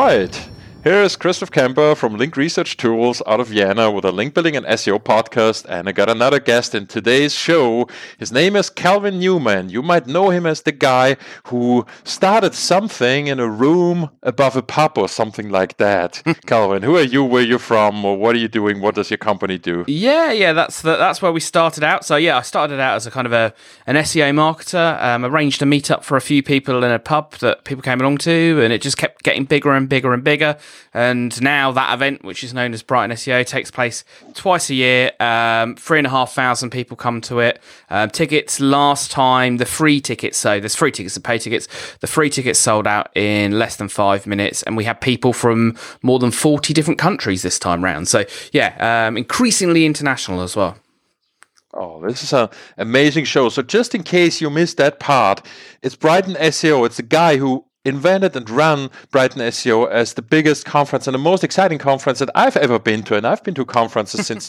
right. Here is Christoph Kemper from Link Research Tools out of Vienna with a link building and SEO podcast. And I got another guest in today's show. His name is Calvin Newman. You might know him as the guy who started something in a room above a pub or something like that. Calvin, who are you? Where are you from? Or what are you doing? What does your company do? Yeah, that's where we started out. So yeah, I started out as a kind of an SEO marketer. Arranged a meetup for a few people in a pub that people came along to, and it just kept getting bigger and bigger and bigger. And now that event, which is known as Brighton SEO, takes place twice a year. 3,500 people come to it. Tickets last time, the free tickets, so there's free tickets and pay tickets. The free tickets sold out in less than 5 minutes, and we had people from more than 40 different countries this time round. So yeah, increasingly international as well. Oh, this is an amazing show. So just in case you missed that part, it's Brighton SEO. It's the guy who invented and ran Brighton SEO as the biggest conference and the most exciting conference that I've ever been to. And I've been to conferences since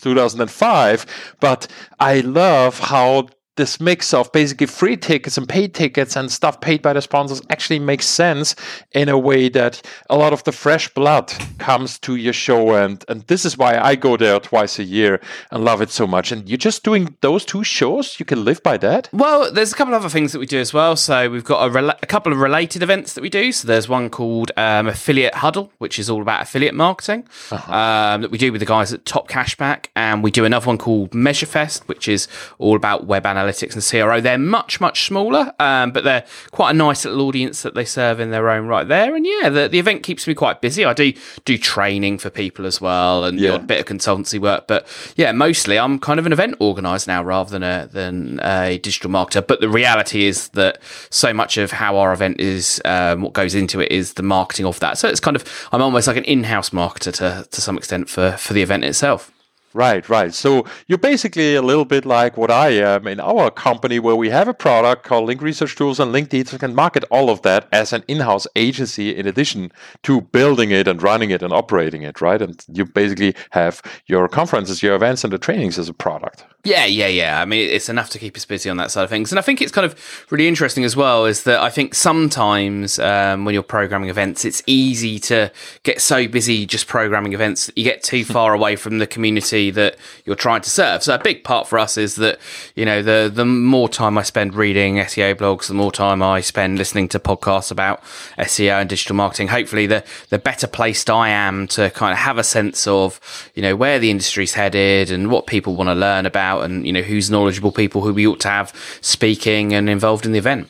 2005. But I love how this mix of basically free tickets and paid tickets and stuff paid by the sponsors actually makes sense in a way that a lot of the fresh blood comes to your show. And this is why I go there twice a year and love it so much. And you're just doing those two shows? You can live by that? Well, there's a couple of other things that we do as well. So we've got a couple of related events that we do. So there's one called Affiliate Huddle, which is all about affiliate marketing, that we do with the guys at Top Cashback. And we do another one called MeasureFest, which is all about web analytics and CRO. They're much, much smaller, but they're quite a nice little audience that they serve in their own right there. And yeah, the event keeps me quite busy. I do training for people as well and a bit of consultancy work. But yeah, mostly I'm kind of an event organizer now rather than a digital marketer. But the reality is that so much of how our event is, what goes into it is the marketing of that. So it's kind of, I'm almost like an in-house marketer to some extent for the event itself. Right. So you're basically a little bit like what I am in our company, where we have a product called Link Research Tools, and Link Details can market all of that as an in-house agency in addition to building it and running it and operating it, right? And you basically have your conferences, your events, and the trainings as a product. Yeah. I mean, it's enough to keep us busy on that side of things. And I think it's kind of really interesting as well, is that I think sometimes when you're programming events, it's easy to get so busy just programming events that you get too far away from the community that you're trying to serve. So a big part for us is that, you know, the more time I spend reading SEO blogs, the more time I spend listening to podcasts about SEO and digital marketing, hopefully the better placed I am to kind of have a sense of, you know, where the industry's headed and what people want to learn about, and, you know, who's knowledgeable people who we ought to have speaking and involved in the event.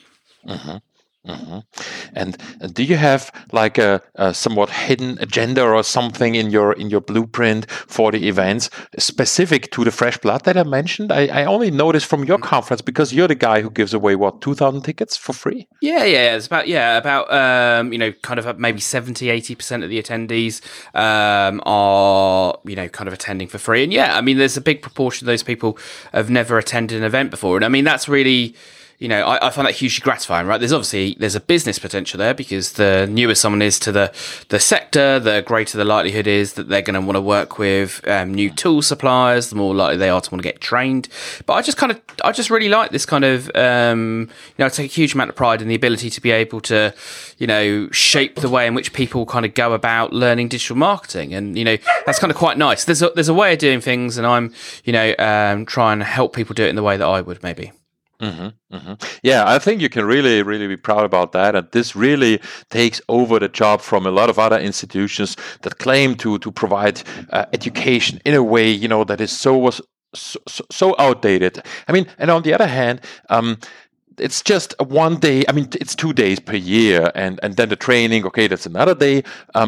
And do you have like a somewhat hidden agenda or something in your blueprint for the events specific to the fresh blood that I mentioned? I only noticed from your conference, because you're the guy who gives away 2,000 tickets for free. Yeah. It's about you know, kind of maybe 70-80% of the attendees are, you know, kind of attending for free. And yeah, I mean, there's a big proportion of those people have never attended an event before, and I mean that's really, you know, I find that hugely gratifying, right? There's a business potential there, because the newer someone is to the sector, the greater the likelihood is that they're going to want to work with new tool suppliers, the more likely they are to want to get trained. But I just really like this kind of, you know, I take a huge amount of pride in the ability to be able to, you know, shape the way in which people kind of go about learning digital marketing. And, you know, that's kind of quite nice. There's a way of doing things, and I'm, you know, trying to help people do it in the way that I would maybe. Yeah, I think you can really, really be proud about that. And this really takes over the job from a lot of other institutions that claim to provide education in a way, you know, that is so outdated. I mean, and on the other hand, it's just one day. I mean, it's 2 days per year, and then the training. Okay, that's another day.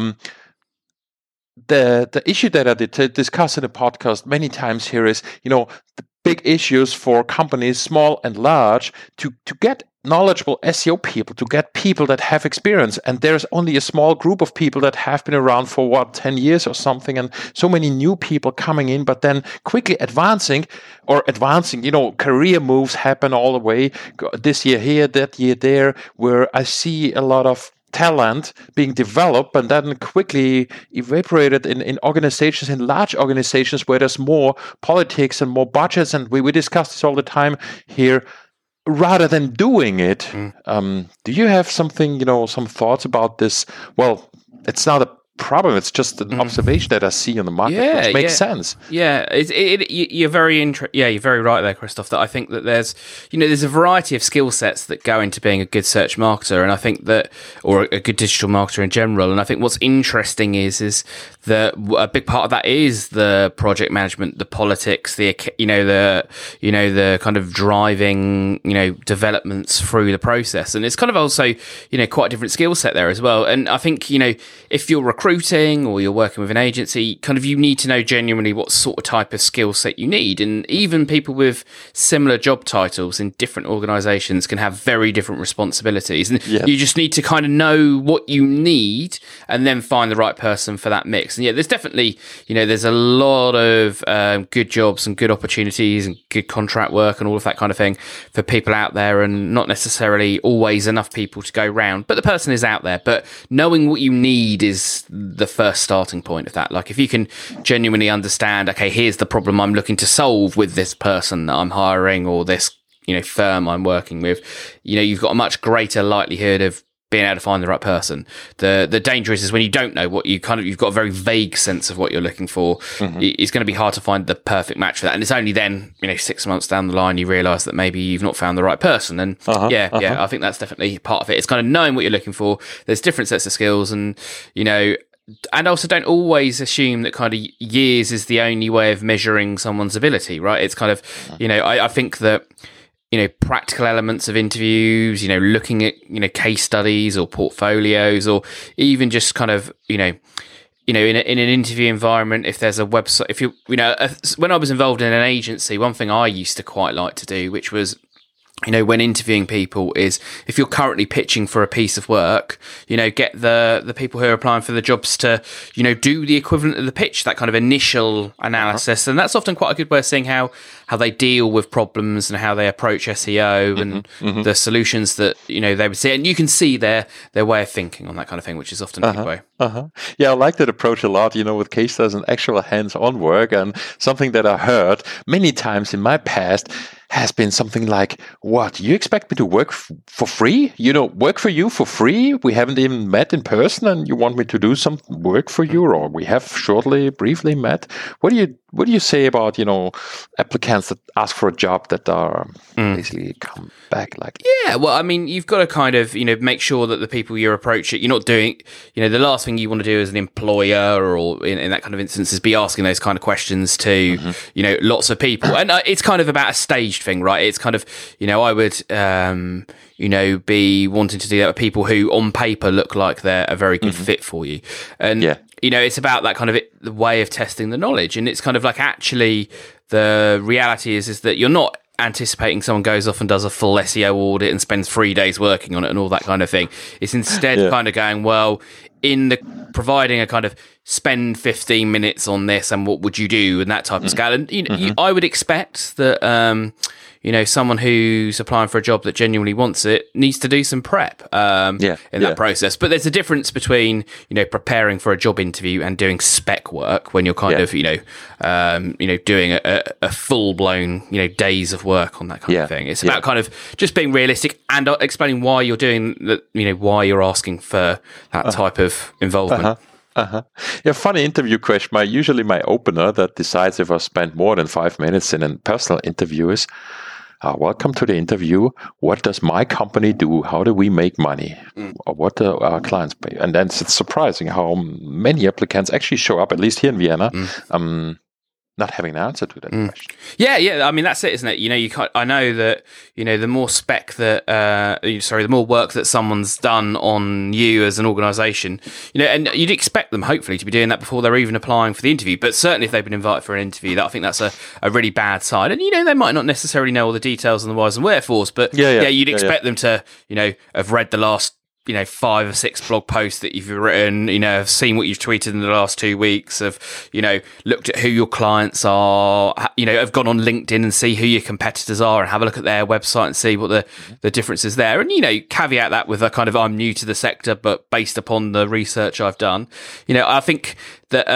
The issue that I did discuss in the podcast many times here is, you know, the big issues for companies, small and large, to get knowledgeable SEO people, to get people that have experience. And there's only a small group of people that have been around for 10 years or something, and so many new people coming in, but then quickly advancing, you know, career moves happen all the way, this year here, that year there, where I see a lot of talent being developed and then quickly evaporated in organizations, in large organizations where there's more politics and more budgets, and we discuss this all the time here, rather than doing it. Do you have something, some thoughts about this? Well, it's not a problem. It's just an observation that I see on the market, which makes sense. Yeah, you're very you're very right there, Christoph. That I think that there's a variety of skill sets that go into being a good search marketer, and I think that, or a good digital marketer in general. And I think what's interesting is that a big part of that is the project management, the politics, the kind of driving developments through the process, and it's kind of also quite a different skill set there as well. And I think if you're recruiting or you're working with an agency, kind of you need to know genuinely what sort of type of skill set you need. And even people with similar job titles in different organizations can have very different responsibilities. And you just need to kind of know what you need and then find the right person for that mix. And there's definitely, there's a lot of good jobs and good opportunities and good contract work and all of that kind of thing for people out there, and not necessarily always enough people to go round, but the person is out there. But knowing what you need is the first starting point of that. Like if you can genuinely understand, okay, here's the problem I'm looking to solve with this person that I'm hiring or this, firm I'm working with, you've got a much greater likelihood of being able to find the right person. The danger is when you don't know what you've got a very vague sense of what you're looking for. It's going to be hard to find the perfect match for that. And it's only then, 6 months down the line, you realise that maybe you've not found the right person. And I think that's definitely part of it. It's kind of knowing what you're looking for. There's different sets of skills, and and also don't always assume that kind of years is the only way of measuring someone's ability, right? It's kind of, I think that practical elements of interviews, looking at, case studies or portfolios, or even just kind of, in an interview environment, if there's a website, if you, when I was involved in an agency, one thing I used to quite like to do, which was, when interviewing people, is if you're currently pitching for a piece of work, get the people who are applying for the jobs to, do the equivalent of the pitch, that kind of initial analysis. And that's often quite a good way of seeing how they deal with problems and how they approach SEO and the solutions that, they would see. And you can see their way of thinking on that kind of thing, which is often a good way. Yeah, I like that approach a lot, with case studies and actual hands-on work. And something that I heard many times in my past has been something like, what, you expect me to work for free? Work for you for free? We haven't even met in person and you want me to do some work for you? Or we have briefly met? What do you say about, applicants that ask for a job that are basically come back like? Yeah, well, I mean, you've got to kind of, make sure that the people you're approaching, you're not doing, the last thing you want to do as an employer or in that kind of instance is be asking those kind of questions to, lots of people. And it's kind of about a staged thing, right? It's kind of, I would, be wanting to do that with people who on paper look like they're a very good fit for you. And, it's about that kind of the way of testing the knowledge. And it's kind of like, actually, the reality is that you're not anticipating someone goes off and does a full SEO audit and spends 3 days working on it and all that kind of thing. It's instead kind of going, well, providing a kind of spend 15 minutes on this and what would you do and that type of scale. And, I would expect that, someone who's applying for a job that genuinely wants it needs to do some prep in that process. But there's a difference between, preparing for a job interview and doing spec work when you're kind of, doing a full-blown, days of work on that kind of thing. It's about kind of just being realistic and explaining why you're doing that, why you're asking for that type of involvement. Yeah, funny interview question. Usually my opener that decides if I spend more than 5 minutes in a personal interview is, welcome to the interview. What does my company do? How do we make money? Or what do our clients pay? And then it's surprising how many applicants actually show up, at least here in Vienna, not having an answer to that question. Yeah. I mean, that's it, isn't it? You can't. I know that the more spec that, the more work that someone's done on you as an organisation, and you'd expect them hopefully to be doing that before they're even applying for the interview. But certainly, if they've been invited for an interview, I think that's a really bad sign. And they might not necessarily know all the details and the whys and wherefores, but you'd expect them to have read the last 5 or 6 blog posts that you've written, have seen what you've tweeted in the last 2 weeks, have, looked at who your clients are, have gone on LinkedIn and see who your competitors are and have a look at their website and see what the difference is there. And, caveat that with a kind of, I'm new to the sector, but based upon the research I've done, I think that,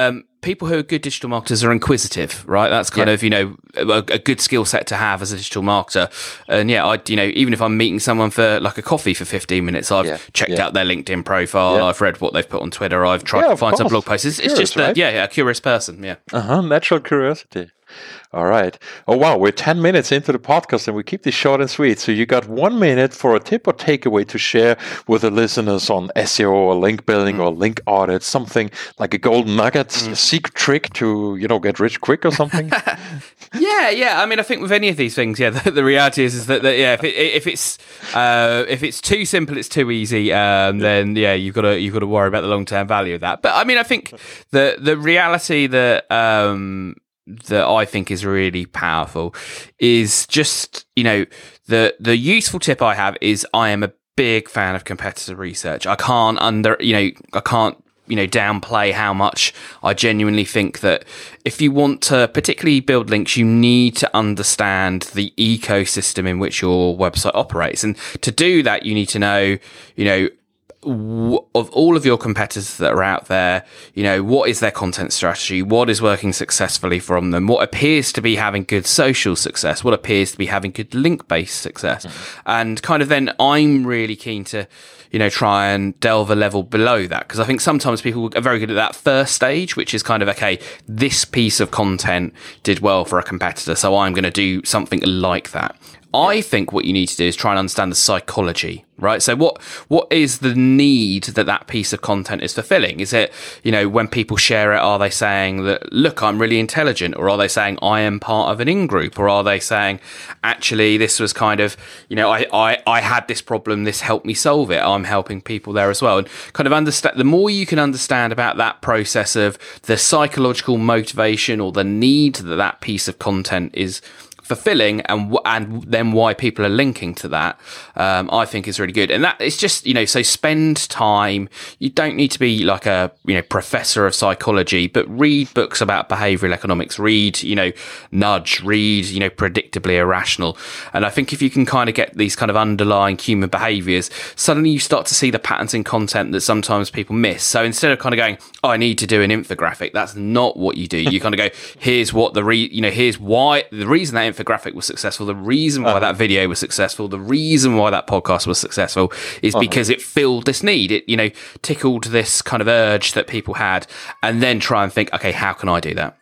people who are good digital marketers are inquisitive, right? That's kind of, a good skill set to have as a digital marketer. And even if I'm meeting someone for like a coffee for 15 minutes, I've checked out their LinkedIn profile, I've read what they've put on Twitter, I've tried to find some blog posts. It's just a curious person, natural curiosity. All right. Oh, wow. We're 10 minutes into the podcast and we keep this short and sweet. So you got 1 minute for a tip or takeaway to share with the listeners on SEO or link building or link audit, something like a golden nugget, a secret trick to, get rich quick or something. Yeah. I mean, I think with any of these things, the reality is that if it's too simple, it's too easy. Then you've got to worry about the long term value of that. But I mean, I think the reality that I think is really powerful is just, the useful tip I have is I am a big fan of competitor research. I can't downplay how much I genuinely think that if you want to particularly build links, you need to understand the ecosystem in which your website operates. And to do that, you need to know, of all of your competitors that are out there, what is their content strategy? What is working successfully from them? What appears to be having good social success? What appears to be having good link-based success? And kind of then I'm really keen to, try and delve a level below that, because I think sometimes people are very good at that first stage, which is kind of, okay, this piece of content did well for a competitor, so I'm going to do something like that. I think what you need to do is try and understand the psychology, right? So what is the need that piece of content is fulfilling? Is it, when people share it, are they saying that, look, I'm really intelligent? Or are they saying I am part of an in-group? Or are they saying, actually, this was kind of, I had this problem, this helped me solve it. I'm helping people there as well. And kind of understand, the more you can understand about that process of the psychological motivation or the need that piece of content is fulfilling, and then why people are linking to that, I think is really good. And that it's just, so spend time. You don't need to be like a, professor of psychology, but read books about behavioral economics, read, Nudge, read, Predictably Irrational. And I think if you can kind of get these kind of underlying human behaviors, suddenly you start to see the patterns in content that sometimes people miss. So instead of kind of going, oh, I need to do an infographic, that's not what you do. You kind of go, here's what here's why the reason that infographic was successful, the reason why that video was successful, the reason why that podcast was successful is because it filled this need. It, tickled this kind of urge that people had, and then try and think, okay, how can I do that?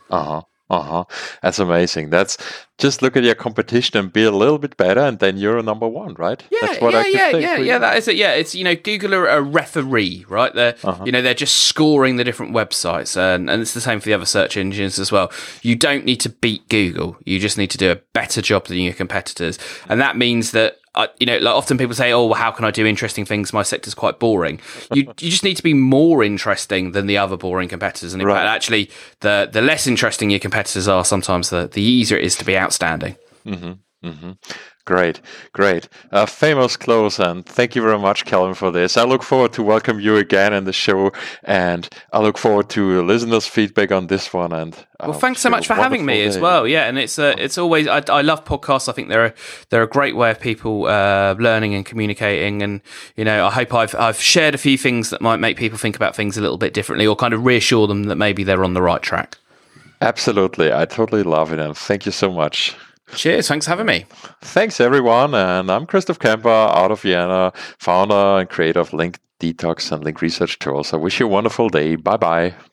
That's amazing. That's just look at your competition and be a little bit better, and then you're a number one, right? That's what I can think. That is it. Yeah, it's Google are a referee, right? They're they're just scoring the different websites, and it's the same for the other search engines as well. You don't need to beat Google. You just need to do a better job than your competitors, and that means that. Like often people say, oh, well, how can I do interesting things? My sector's quite boring. You just need to be more interesting than the other boring competitors. And in fact, actually, the less interesting your competitors are, sometimes the easier it is to be outstanding. Great. Famous close, and thank you very much, Calvin, for this. I look forward to welcome you again in the show, and I look forward to listeners' feedback on this one. And well, thanks so much for having me as well. Yeah, and it's always I love podcasts. I think they're a great way of people learning and communicating, and I hope I've shared a few things that might make people think about things a little bit differently, or kind of reassure them that maybe they're on the right track. Absolutely, I totally love it, and thank you so much. Cheers. Thanks for having me. Thanks, everyone. And I'm Christoph Kemper out of Vienna, founder and creator of Link Detox and Link Research Tools. I wish you a wonderful day. Bye-bye.